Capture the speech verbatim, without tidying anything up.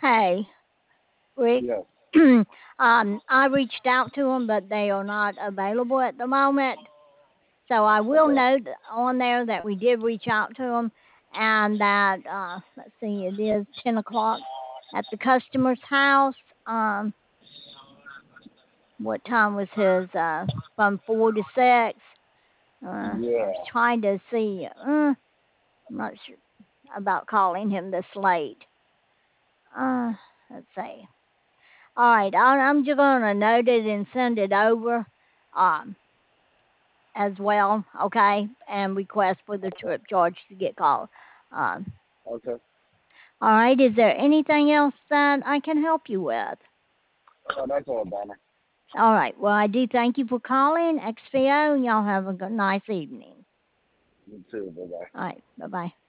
Hey, Rick. Yes. um, I reached out to them, but they are not available at the moment. So I will Okay. note on there that we did reach out to them, and that uh, let's see, it is ten o'clock at the customer's house. Um, what time was his? Uh, from four to six. Uh, I Yeah. was trying to see. Uh, I'm not sure about calling him this late. Uh, let's see. All right, I, I'm just gonna note it and send it over, um, as well. Okay, and request for the trip charge to get called. Um, Okay. all right. Is there anything else that I can help you with? Oh, that's all, Donna. All right. Well, I do thank you for calling X P O, and y'all have a good, nice evening. You too. Bye bye. All right. Bye bye.